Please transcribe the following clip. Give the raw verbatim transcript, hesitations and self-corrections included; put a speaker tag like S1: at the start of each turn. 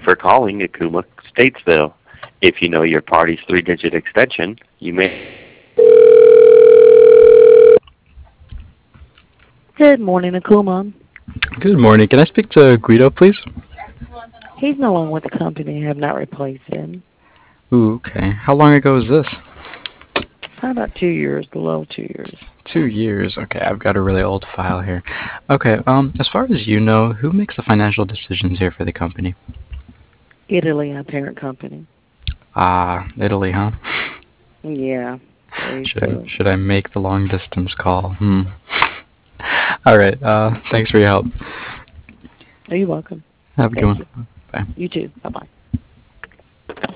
S1: for calling Akuma Statesville. If you know your party's three-digit extension, you may...
S2: Good morning, Akuma.
S3: Good morning. Can I speak to Guido, please?
S2: He's no longer with the company and have not replaced him.
S3: Ooh, okay. How long ago was this?
S2: How about two years, below two years?
S3: Two years. Okay, I've got a really old file here. Okay, um, as far as you know, who makes the financial decisions here for the company?
S2: Italy, our parent company.
S3: Ah, Italy, huh?
S2: Yeah.
S3: Should I, should I make the long distance call? Hmm. Alright, uh, thanks for your help.
S2: Oh, you're welcome.
S3: Have a good
S2: Thank
S3: one.
S2: you.
S3: Bye.
S2: You too. Bye-bye.